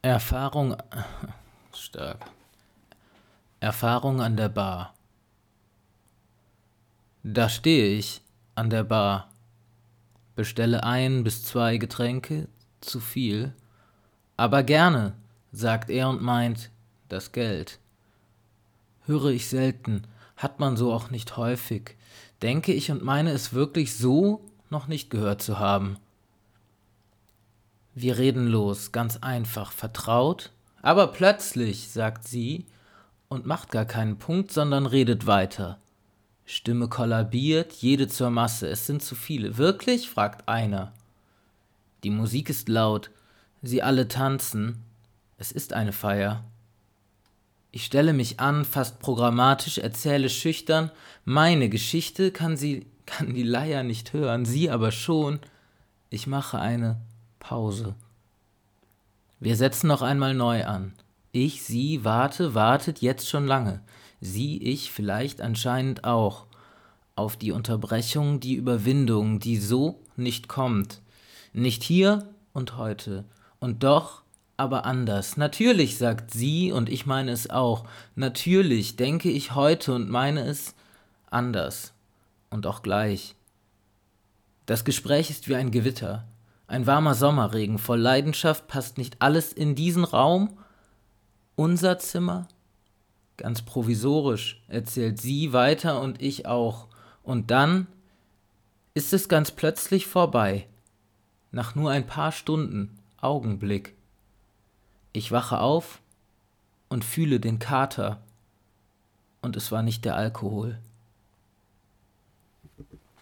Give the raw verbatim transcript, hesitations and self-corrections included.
Erfahrung, stark. Erfahrung an der Bar. Da stehe ich an der Bar, bestelle ein bis zwei Getränke, zu viel, aber gerne, sagt er und meint, das Geld. Höre ich selten, hat man so auch nicht häufig, denke ich und meine es wirklich so noch nicht gehört zu haben. Wir reden los, ganz einfach, vertraut, aber plötzlich, sagt sie, und macht gar keinen Punkt, sondern redet weiter. Stimme kollabiert, jede zur Masse, es sind zu viele. Wirklich? Fragt einer. Die Musik ist laut, sie alle tanzen, es ist eine Feier. Ich stelle mich an, fast programmatisch, erzähle schüchtern, meine Geschichte kann sie, kann die Leier nicht hören, sie aber schon. Ich mache eine Pause. Wir setzen noch einmal neu an. Ich, sie, warte, wartet jetzt schon lange. Sie, ich, vielleicht anscheinend auch. Auf die Unterbrechung, die Überwindung, die so nicht kommt. Nicht hier und heute. Und doch, aber anders. Natürlich, sagt sie, und ich meine es auch. Natürlich denke ich heute und meine es anders. Und auch gleich. Das Gespräch ist wie ein Gewitter. Ein warmer Sommerregen voll Leidenschaft, passt nicht alles in diesen Raum? Unser Zimmer? Ganz provisorisch, erzählt sie weiter und ich auch. Und dann ist es ganz plötzlich vorbei. Nach nur ein paar Stunden, Augenblick. Ich wache auf und fühle den Kater. Und es war nicht der Alkohol.